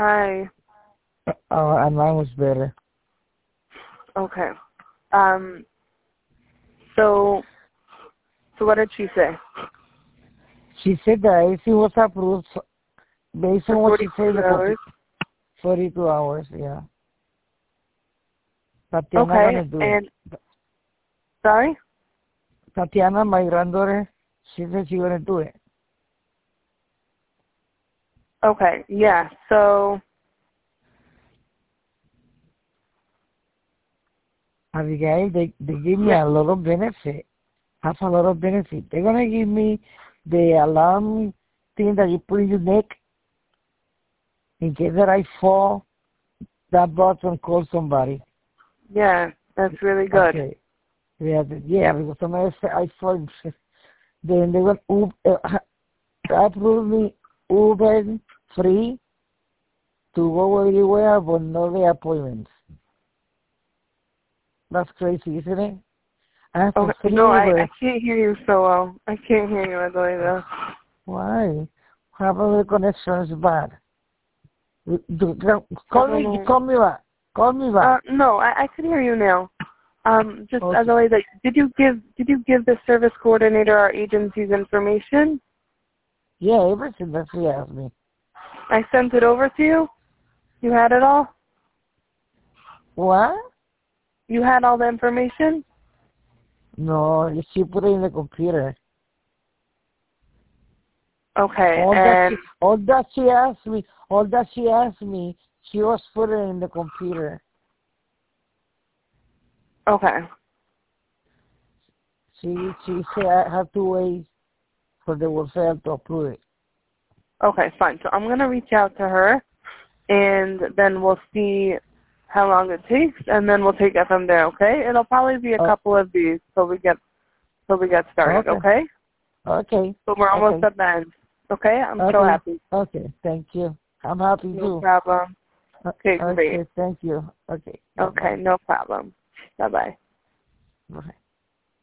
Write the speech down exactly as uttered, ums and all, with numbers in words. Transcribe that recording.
Hi. Oh, and mine was better. Okay. Um. So, so what did she say? She said that everything was approved based on For what she said in the hours? forty-two hours, yeah. Tatiana Okay. gonna do And it. sorry. Tatiana, my granddaughter, she said she gonna do it. Okay. Yeah. So. Abigail, they, they give me Yeah. a lot of benefit. Have a lot of benefit. They're gonna give me the alarm thing that you put in your neck in case that I fall. That button calls somebody. Yeah. That's really good. Okay. Yeah, the- yeah, because somebody said I fall. Then they went Uber. Uh, approved me Uber free to go everywhere, but no the appointments. That's crazy, isn't it? I have a Okay. free No, I I Uber. can't hear you so well. I can't hear you, Adelita. Why? Probably the connection is bad. You- you- you- I Call don't me, know. call me back. Call me Uh, back. no, I I can hear you now. Um, just Okay. Adelita, did you give did you give the service coordinator our agency's information? Yeah, everything that she asked me. I sent it over to you. You had it all. What? You had all the information. No, she put it in the computer. Okay, All that and she, all that she asked me, all that she asked me, she was put it in the computer. okay, She, she said I have to wait for the welfare to approve it. okay, fine. So I'm gonna reach out to her, and then we'll see how long it takes, and then we'll take it from there. Okay? It'll probably be a Oh, couple of these till we get till we get started. okay, Okay? okay, But we're almost okay, at the end. Okay? I'm so okay, happy. okay. Thank you. I'm happy No too. problem. Uh, Okay, great. Okay, thank you. Okay, bye Okay, bye. no problem. Bye bye. Bye.